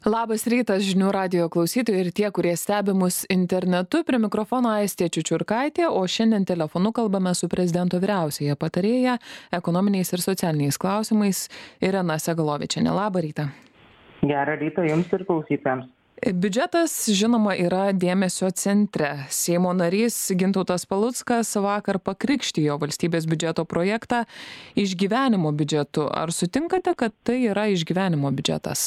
Labas rytas žinių radijo klausytojai ir tie, kurie stebi mus internetu. Prie mikrofono Aistė Čiučiurkaitė, o šiandien telefonu kalbame su prezidento vyriausiaja patarėja ekonominiais ir socialiniais klausimais Irena Segalovičienė. Labą rytą. Gerą rytą jums ir klausytojams. Biudžetas, žinoma, yra dėmesio centre. Seimo narys Gintautas Paluckas vakar pakrikštijo valstybės biudžeto projektą išgyvenimo biudžetu. Ar sutinkate, kad tai yra išgyvenimo biudžetas?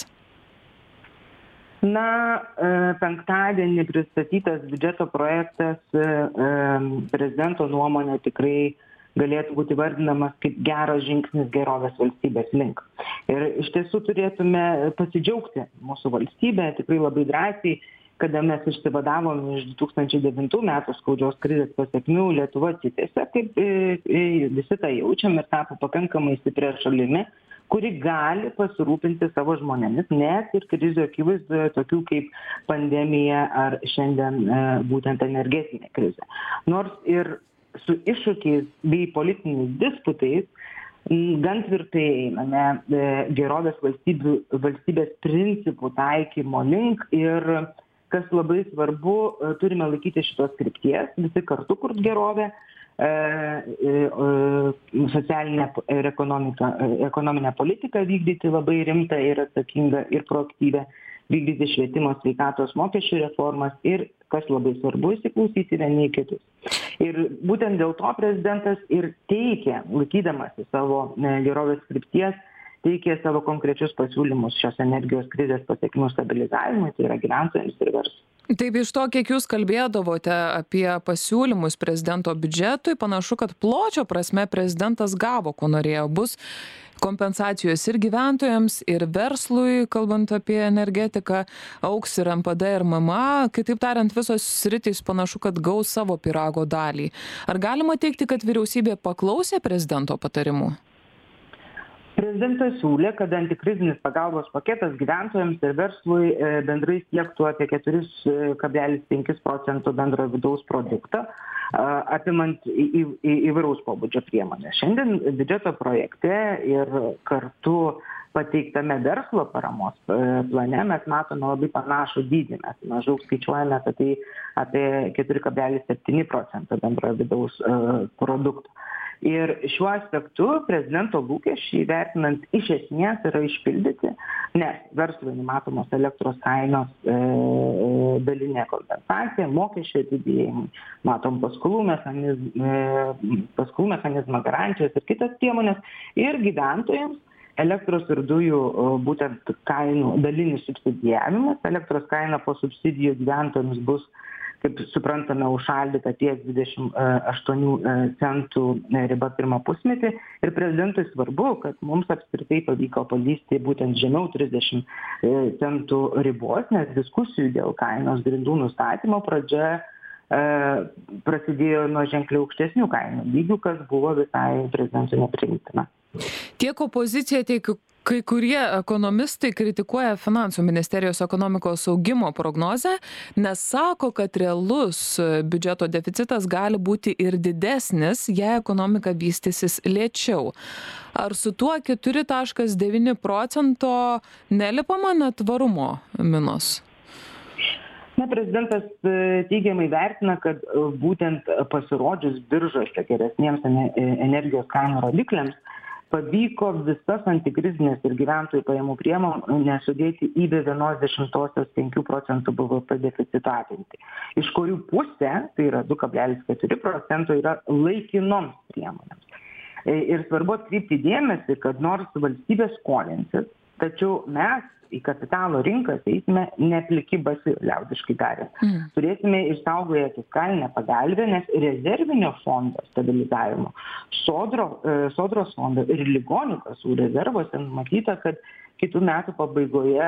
Penktadienį pristatytas biudžeto projektas prezidento nuomonė tikrai galėtų būti vardinamas kaip geras žingsnis gerovės valstybės link. Ir iš tiesų turėtume pasidžiaugti mūsų valstybę tikrai labai drąsiai, kada mes išsivadavom iš 2009 metų skaudžios krizės pasekmių, Lietuva atsitiesė, kaip visi tą jaučiam ir tapo pakankamai stipria šalimi, kuri gali pasirūpinti savo žmonėmis, net ir krizių akivaizdoje, tokių kaip pandemija ar šiandien būtent energetinė krizė. Nors ir su iššūkiais bei politiniais disputais gan tvirtai einame gerovės valstybės principų taikymo link ir, kas labai svarbu, turime laikyti šitos krypties, visi kartu kurt gerovę, socialinę ir ekonominę politiką vykdyti labai rimtą ir atsakingą ir proaktyvę, vykdyti švietimo, sveikatos, mokesčių reformas ir, kas labai svarbu, įsiklausyti vieni į kitus. Ir būtent dėl to prezidentas ir teikia, laikydamasi savo gerovės krypties, teikia savo konkrečius pasiūlymus šios energijos krizės pasekmių stabilizavimui, tai yra gyventojams ir verslui. Taip, iš to, kiek jūs kalbėdavote apie pasiūlymus prezidento biudžetui, panašu, kad pločio prasme prezidentas gavo, ko norėjo. Bus kompensacijos ir gyventojams, ir verslui, kalbant apie energetiką, augs ir MPD ir MMA. Kitaip tariant, visos sritys panašu, kad gaus savo pyrago dalį. Ar galima teigti, kad vyriausybė paklausė prezidento patarimų? Prezidentas siūlė, kad antikrizinis pagalbos paketas gyventojams ir verslui bendrai siektų apie 4,5 procentų bendro vidaus produkto, apimant įvairaus pobūdžio priemonės. Šiandien biudžeto projekte ir kartu pateiktame verslo paramos plane mes matome labai panašų dydį. Mes maždaug skaičiuojame, kad tai apie 4,7 procento bendrojo vidaus produkto. Ir šiuo aspektu prezidento lūkesčiai vertinant iš esmės yra išpildyti, nes verslui numatomos elektros kainos dalinė kompensacija, mokesčių atidėjimai, matom paskolų mechanizmą, garantijos ir kitas priemonės, ir gyventojams elektros ir dujų būtent kainų dalinis subsidijavimas, elektros kaina po subsidijų gyventojams bus, kaip suprantame, užšaldyta ties 28 centų riba pirmą pusmetį. Ir prezidentui svarbu, kad mums apskritai pavyko palysti būtent žemiau 30 centų ribos, nes diskusijų dėl kainos grindų nustatymo pradžia prasidėjo nuo ženkliai aukštesnių kainų lygių, kas buvo visai prezidentui nepriimtina. Tiek opozicija, tiek kai kurie ekonomistai kritikuoja Finansų ministerijos ekonomikos augimo prognozę, nes sako, kad realus biudžeto deficitas gali būti ir didesnis, jei ekonomika vystysis lėčiau. Ar su tuo 4,9 procento nelipama net tvarumo minos? Prezidentas teigiamai vertina, kad būtent pasirodžius biržose geresniems energijos kainų rodikliams pavyko visas antikrizinės ir gyventojų pajamų priemonės sudėti į 0,1 procentų BVP deficito apimtį, iš kurių pusė, tai yra 2,4 procento, yra laikinoms priemonėms. Ir svarbu atkreipti dėmesį, kad nors valstybė skolinsis, tačiau mes į kapitalo rinkas eisime nepliki basi, liaudiškai tariant. Turėsime išsaugoję fiskalinę pagalbę, nes rezervinio fondo stabilizavimo, sodros fondo ir ligonių kasų rezervuose numatyta, kad kitų metų pabaigoje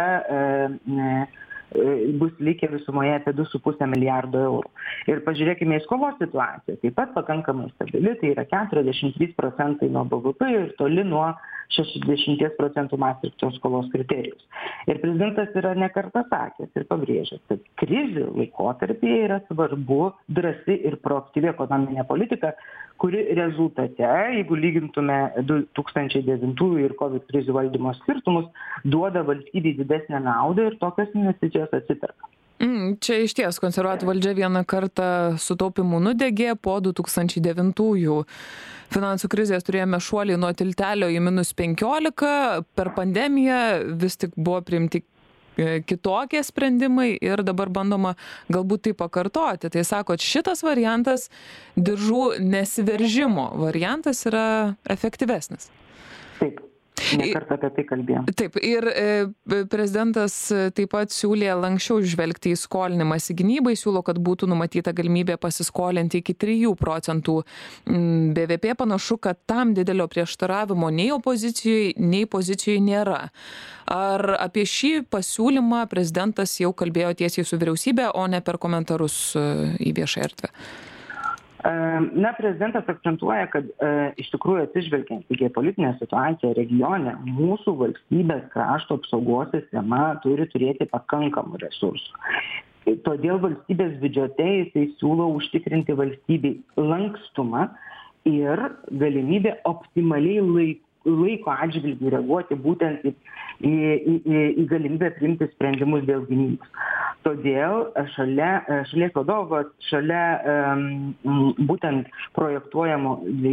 bus likę visumoje apie 2,5 milijardo eurų. Ir pažiūrėkime į skolos situaciją, taip pat pakankamai stabili, tai yra 43% nuo BVP ir toli nuo 60% Maastrichto skolos kriterijus. Ir prezidentas yra ne kartą sakęs ir pabrėžęs, kad krizių laikotarpyje yra svarbu drąsi ir proaktyvi ekonominė politika, kuri rezultate, jeigu lygintume 2009 ir COVID krizių valdymo skirtumus, duoda valstybei didesnę naudą ir tokios investicijos atsiperka. Čia iš ties konservatorių valdžia vieną kartą sutaupimų nudegė, po 2009 finansų krizės turėjome šuolį nuo tiltelio į -15, per pandemiją vis tik buvo priimti kitokie sprendimai ir dabar bandoma galbūt tai pakartoti. Tai sakot, šitas variantas, diržų nesiveržimo variantas, yra efektyvesnis. Taip. Ne kartą apie tai kalbėjom. Taip, ir prezidentas taip pat siūlė lanksčiau žvelgti į skolinimąsi gynybai, siūlo, kad būtų numatyta galimybė pasiskolinti iki 3% BVP. Panašu, kad tam didelio prieštaravimo nei opozicijoje, nei pozicijoje nėra. Ar apie šį pasiūlymą prezidentas jau kalbėjo tiesiai su vyriausybė, o ne per komentarus į viešą erdvę? Na, prezidentas akcentuoja, kad iš tikrųjų atsižvelgiant į geopolitinę situaciją regione, mūsų valstybės krašto apsaugos sistema turi turėti pakankamų resursų. Todėl valstybės biudžete jisai siūlo užtikrinti valstybei lankstumą ir galimybę optimaliai laiko atžvilgiu reaguoti būtent į galimybę priimti sprendimus dėl gynybos. Todėl šalies vadovas šalia būtent projektuojamo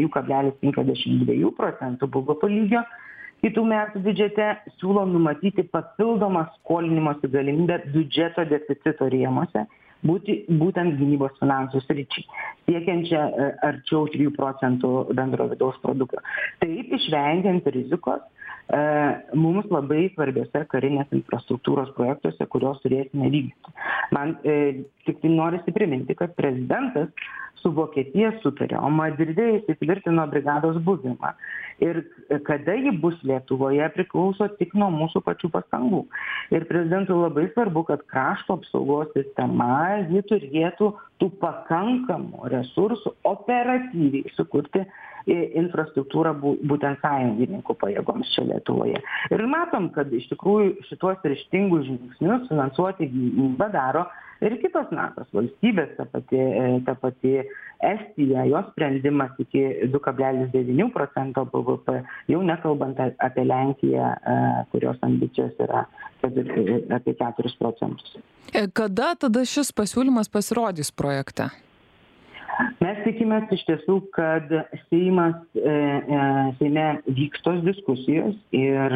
2,52% BVP lygio kitų metų biudžete siūlo numatyti papildomą skolinimosi galimybę biudžeto deficito rėmuose būtent gynybos finansų sričiai, siekiančią arčiau 3% bendro vidaus produkto. Taip, išvengiant rizikos mums labai svarbiose karinės infrastruktūros projektuose, kurios turėsime vykdyti. Man tik tai norisi priminti, kad prezidentas su Vokietija sutarė, o Madride įsitvirtino brigados buvimą. Ir kada ji bus Lietuvoje, priklauso tik nuo mūsų pačių pastangų. Ir prezidentui labai svarbu, kad krašto apsaugos sistema ji turėtų tų pakankamų resursų operatyviai sukurti infrastruktūrą būtent sąjungininkų pajėgoms čia Lietuvoje. Ir matom, kad iš tikrųjų šitos ryžtingus žingsnius finansuoti gynybą daro ir kitos NATO valstybės, ta pati Estija, jos sprendimas iki 2,9% BVP, jau nekalbant apie Lenkiją, kurios ambicijos yra apie 4%. Kada tada šis pasiūlymas pasirodys projekte? Mes tikimės iš tiesų, kad Seime vyks tos diskusijos ir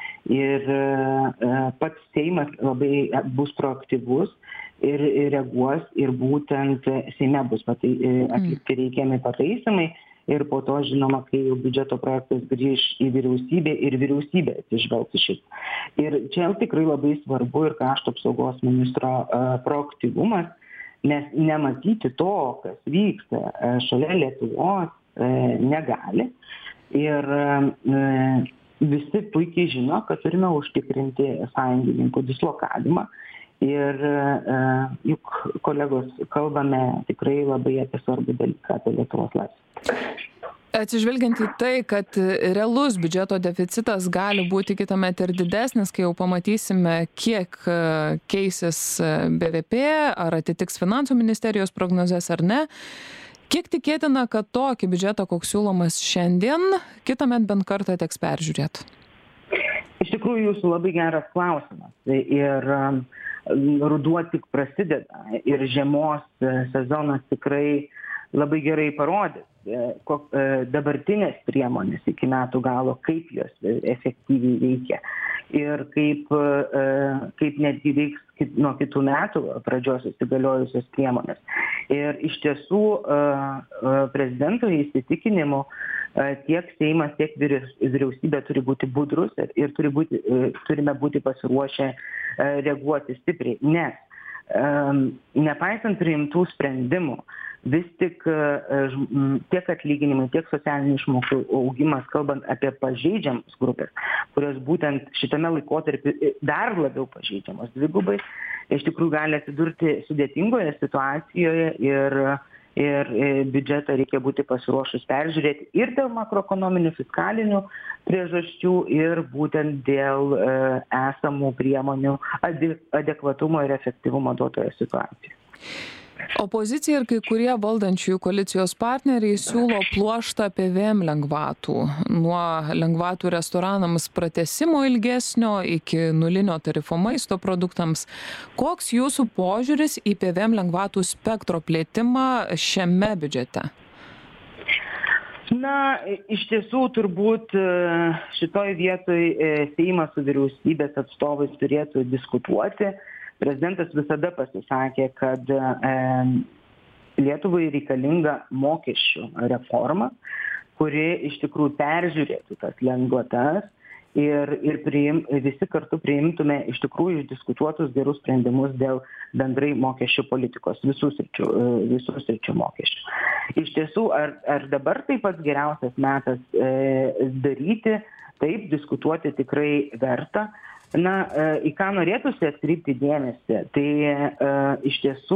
pats Seimas labai bus proaktyvus ir reaguos ir būtent Seime bus atlikti reikiami pataisymai ir po to, žinoma, kai jau biudžeto projektas grįž į vyriausybę ir vyriausybė atsižvelgs į šitą. Ir čia tikrai labai svarbu ir krašto apsaugos ministro proaktyvumas, nes nematyti to, kas vyksta šalia Lietuvos, negali. Ir visi puikiai žino, kad turime užtikrinti sąjungininkų dislokavimą. Ir juk, kolegos, kalbame tikrai labai apie svarbų dalyką, apie Lietuvos laisvę. Atsižvelgiant į tai, kad realus biudžeto deficitas gali būti kitąmet ir didesnis, kai jau pamatysime, kiek keisis BVP, ar atitiks finansų ministerijos prognozes ar ne, kiek tikėtina, kad tokį biudžetą, koks siūlomas šiandien, kitąmet bent kartą teks peržiūrėti? Iš tikrųjų, jūsų labai geras klausimas. Ir ruduo tik prasideda ir žiemos sezonas tikrai labai gerai parodys dabartinės priemonės iki metų galo, kaip jos efektyviai veikia ir kaip netgi veiks nuo kitų metų pradžios įsigaliojusios priemonės. Ir iš tiesų prezidento įsitikinimu tiek Seimas, tiek vyriausybė turi būti budrus ir turime būti pasiruošę reaguoti stipriai, nes nepaisant priimtų sprendimų, vis tik tiek atlyginimai, tiek socialinių išmokų augimas, kalbant apie pažeidžiamas grupės, kurios būtent šitame laikotarpiu dar labiau pažeidžiamos dvigubai, iš tikrųjų gali atsidurti sudėtingoje situacijoje ir biudžetą reikia būti pasiruošus peržiūrėti ir dėl makroekonominių fiskalinių priežasčių, ir būtent dėl esamų priemonių adekvatumo ir efektyvumo duotoje situacijoje. Opozicija ir kai kurie valdančiųjų koalicijos partneriai siūlo pluoštą PVM lengvatų. Nuo lengvatų restoranams pratęsimo ilgesnio iki nulinio tarifo maisto produktams. Koks jūsų požiūris į PVM lengvatų spektro plėtimą šiame biudžete? Na, iš tiesų turbūt šitoj vietoj Seimas su vyriausybės atstovais turėtų diskutuoti. Prezidentas visada pasisakė, kad Lietuvai reikalinga mokesčių reforma, kuri iš tikrųjų peržiūrėtų tas lengvatas ir visi kartu priimtume iš tikrųjų diskutuotus gerus sprendimus dėl bendrai mokesčių politikos, visų sričių mokesčių. Iš tiesų, ar dabar taip pat geriausias metas daryti, taip, diskutuoti tikrai verta. Na, į ką norėtųsi atkreipti dėmesį, tai iš tiesų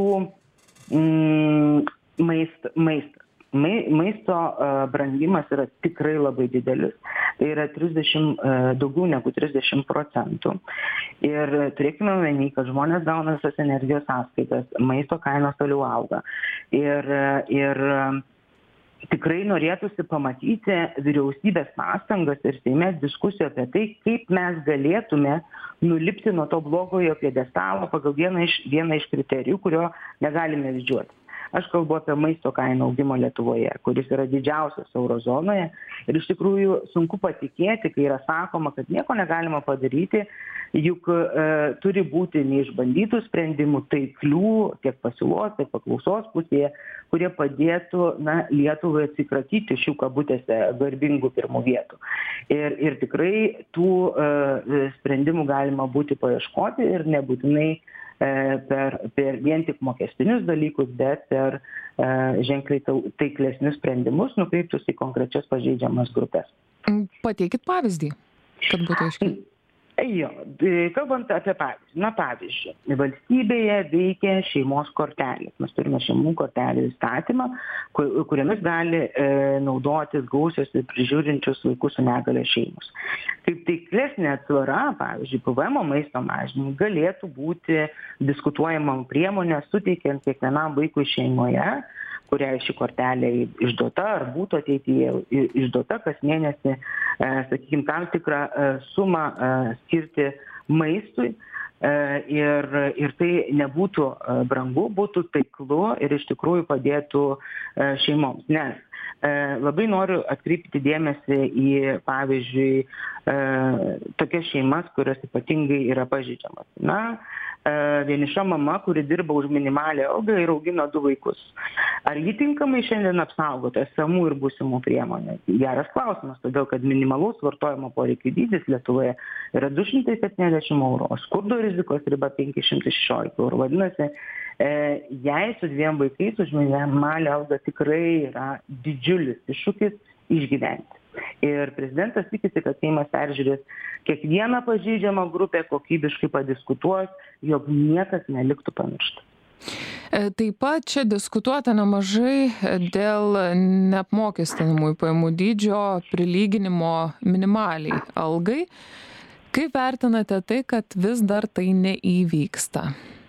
maisto brangimas yra tikrai labai didelis. Tai yra daugiau negu 30%. Ir turėkime omeny, kad žmonės gauna visas energijos sąskaitas, maisto kainos toliau auga. Ir tikrai norėtųsi pamatyti vyriausybės pastangas ir Seime diskusijų apie tai, kaip mes galėtume nulipti nuo to blogojo pjedestalo pagal vieną iš kriterijų, kurio negalime didžiuotis. Aš kalbu apie maisto kainų augimą Lietuvoje, kuris yra didžiausias euro zonoje. Ir iš tikrųjų sunku patikėti, kai yra sakoma, kad nieko negalima padaryti, juk turi būti neišbandytų sprendimų taiklių tiek pasiūlos, tiek paklausos pusėje, kurie padėtų Lietuvai atsikratyti šių kabutėse garbingų pirmų vietų. Ir tikrai tų sprendimų galima būti paieškoti ir nebūtinai per vien tik mokestinius dalykus, bet per ženkliai taiklesnius sprendimus nukreiptus į konkrečias pažeidžiamas grupės. Pateikit pavyzdį, kad būtų aiškiai. Jo, kalbant apie pavyzdį. Pavyzdžiui, valstybėje veikia šeimos kortelės. Mes turime šeimų kortelių įstatymą, kuriamis gali naudotis gausios ir prižiūrinčius vaikus su negalia šeimos. Kaip taiklesnė atsvara, pavyzdžiui, PVM maisto mažinimui galėtų būti diskutuojama priemonė suteikiant kiekvienam vaikui šeimoje, kuriai ši kortelė išduota ar būtų ateityje išduota kas mėnesį, sakykime, tam tikrą sumą skirti maistui ir tai nebūtų brangu, būtų taiklu ir iš tikrųjų padėtų šeimoms. Nes labai noriu atkreipti dėmesį į, pavyzdžiui, tokias šeimas, kurios ypatingai yra pažeidžiamas. Vieniša mama, kuri dirba už minimalią algą ir augino 2 vaikus. Ar ji tinkamai šiandien apsaugota esamų ir būsimų priemonių? Geras klausimas, todėl kad minimalaus vartojimo poreikių dydis Lietuvoje yra 270 eurų, o skurdo rizikos riba 516 eurų. Vadinasi, jei su 2 vaikais už minimalią algą tikrai yra didžiulis iššūkis išgyventi. Ir prezidentas tikisi, kad Seimas peržiūrės kiekvieną pažeidžiamą grupę, kokybiškai padiskutuos, jog niekas neliktų pamirštas. Taip pat čia diskutuota nemažai dėl neapmokestinamųjų pajamų dydžio prilyginimo minimaliai algai. Kaip vertinate tai, kad vis dar tai neįvyksta?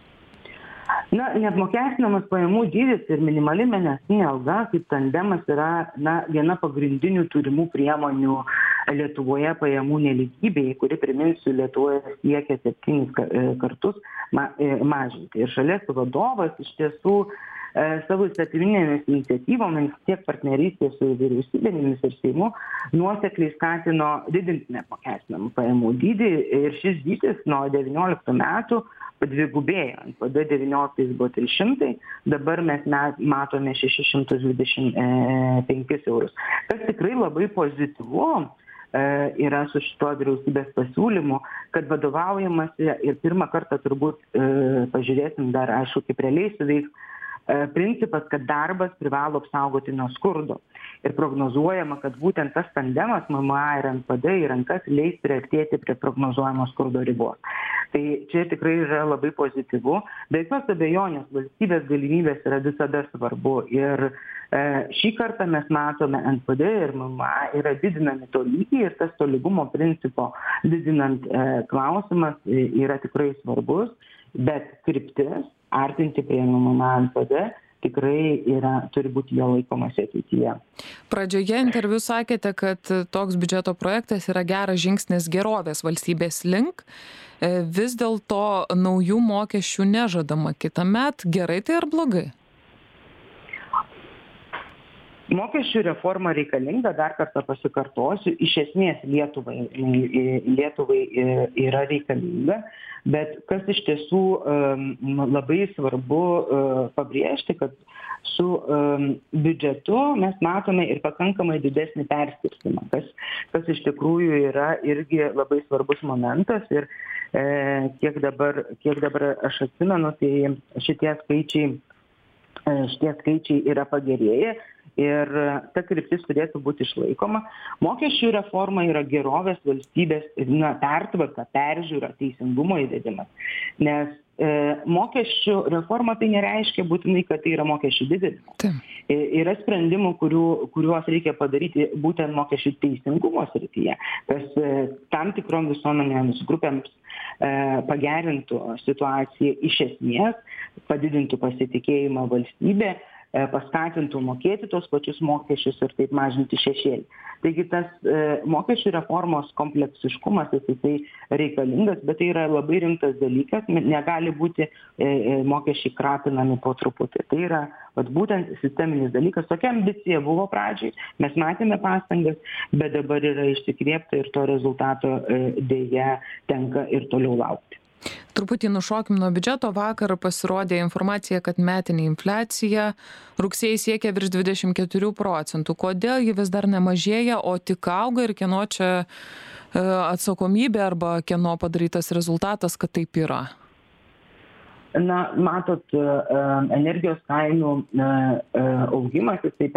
Neapmokestinamas pajamų dydis ir minimali mėnesinė alga kaip tandemas yra viena pagrindinių turimų priemonių Lietuvoje pajamų nelygybėje, kuri, priminsiu, Lietuvoje siekia 7 kartus mažinti. Ir šalies vadovas iš tiesų savo įstatyminėmis iniciatyvomis tiek partnerystės su vyriausybėmis ir Seimu nuosekliai skatino didinti neapmokestinamų pajamų dydį ir šis dydis nuo 19 metų padvigubėjo. NPD 19 buvo 300, dabar mes matome 625 eurus. Tas tikrai labai pozityvu yra su šito vyriausybės pasiūlymu, kad vadovaujamasi ir pirmą kartą turbūt pažiūrėsim dar, aišku, kaip realiai suveiks principas, kad darbas privalo apsaugoti nuo skurdo. Ir prognozuojama, kad būtent tas tandemas MMA ir NPD į rankas leis priartėti prie prognozuojamos skurdo ribos. Tai čia tikrai yra labai pozityvu. Be jokios abejonės valstybės galimybės yra visada svarbu. Ir šį kartą mes matome NPD ir MMA yra didinami tolygiai ir tas tolygumo principo didinant klausimas yra tikrai svarbus, bet kryptis artinti prie MMA NPD tikrai turi būti jo laikomasi ateityje. Pradžioje interviu sakėte, kad toks biudžeto projektas yra geras žingsnis gerovės valstybės link. Vis dėlto naujų mokesčių nežadama kitąmet. Gerai tai ar blogai? Mokesčių reforma reikalinga, dar kartą pasikartosiu, iš esmės Lietuvai yra reikalinga, bet kas iš tiesų labai svarbu pabrėžti, kad su biudžetu mes matome ir pakankamai didesnį perskirstimą, kas iš tikrųjų yra irgi labai svarbus momentas ir kiek dabar aš atsimenu, tai šitie skaičiai yra pagerėję. Ir ta kryptis turėtų būti išlaikoma. Mokesčių reforma yra gerovės valstybės pertvarka, peržiūra, teisingumo įvedimas. Nes mokesčių reforma tai nereiškia būtinai, kad tai yra mokesčių didinimas. Yra sprendimų, kuriuos reikia padaryti būtent mokesčių teisingumo srityje, kas tam tikrom visuomenėms grupėms pagerintų situaciją iš esmės, padidintų pasitikėjimą valstybė, paskatintų mokėti tos pačius mokesčius ir taip mažinti šešėlį. Taigi tas mokesčių reformos kompleksiškumas jisai reikalingas, bet tai yra labai rimtas dalykas, negali būti mokesčiai kratinami po truputį. Tai yra būtent sisteminis dalykas. Tokia ambicija buvo pradžiai, mes matėme pastangas, bet dabar yra išsikvėpta ir to rezultato dėja tenka ir toliau laukti. Truputį nušokim nuo biudžeto. Vakar pasirodė informacija, kad metinė infliacija rugsėjį siekia virš 24%. Kodėl ji vis dar nemažėja, o tik auga ir kieno čia atsakomybė arba kieno padarytas rezultatas, kad taip yra? Na, matot, energijos kainų augimas, jisai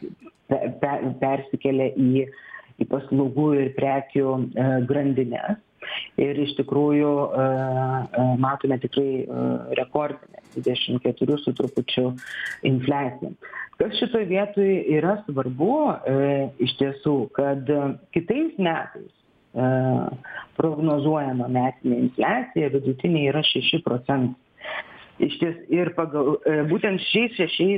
persikelia į paslaugų ir prekių grandines. Ir iš tikrųjų matome tikrai rekordinę 24 su trupučiu infliaciją. Kas šitoje vietoje yra svarbu iš tiesų, kad kitais metais prognozuojama metinė infliacija vidutinė yra 6%. Iš ties ir pagal būtent šiais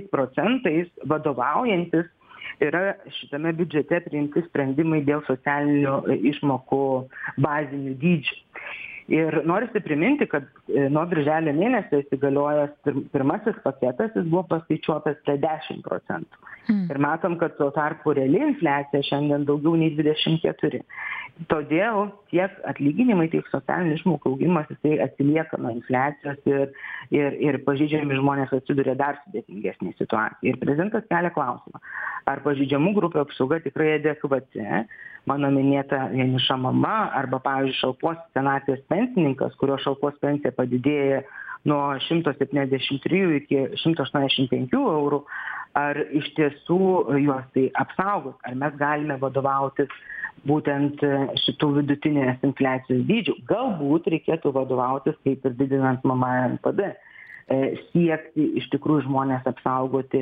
6% vadovaujantis yra šitame biudžete priimti sprendimai dėl socialinių išmokų bazinių dydžių. Ir norisi priminti, kad nuo birželio mėnesio įsigaliojęs pirmasis paketas, jis buvo paskaičiuotas prie 10%. Ir matom, kad tuo tarpu reali infliacija šiandien daugiau nei 24%. Todėl tiek atlyginimai, tiek socialinių išmokų augimas jisai atsilieka nuo infliacijos ir pažeidžiami žmonės atsiduria dar sudėtingesnė situacija. Ir prezidentas kelia klausimą, ar pažeidžiamų grupių apsauga tikrai adekvati, mano minėta vieniša mama arba, pavyzdžiui, šalpos senatvės pensininkas, kurio šalpos pensija padidėja nuo 173 iki 185 eurų, ar iš tiesų juos tai apsaugos, ar mes galime vadovautis būtent šitų vidutinės infliacijos dydžių. Galbūt reikėtų vadovautis, kaip ir didinant MMA NPD, siekti iš tikrųjų žmonės apsaugoti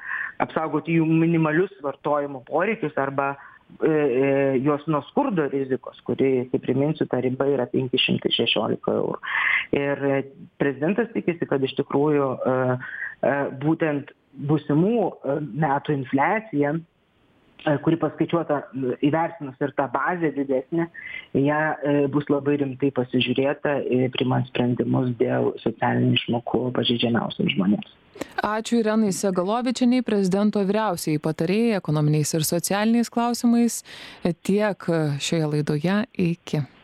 jų minimalius vartojimo poreikius arba juos nuo skurdo rizikos, kuri, kaip priminsiu, ta riba yra 516 eurų. Ir prezidentas tikisi, kad iš tikrųjų būtent būsimų metų infliacija, kuri paskaičiuota įvertinus ir tą bazę didesnę, ją bus labai rimtai pasižiūrėta, priimant sprendimus dėl socialinių išmokų pažeidžiamiausiams žmonėms. Ačiū Irenai Segalovičienei, prezidento vyriausiai patarėjai ekonominiais ir socialiniais klausimais. Tiek šioje laidoje. Iki.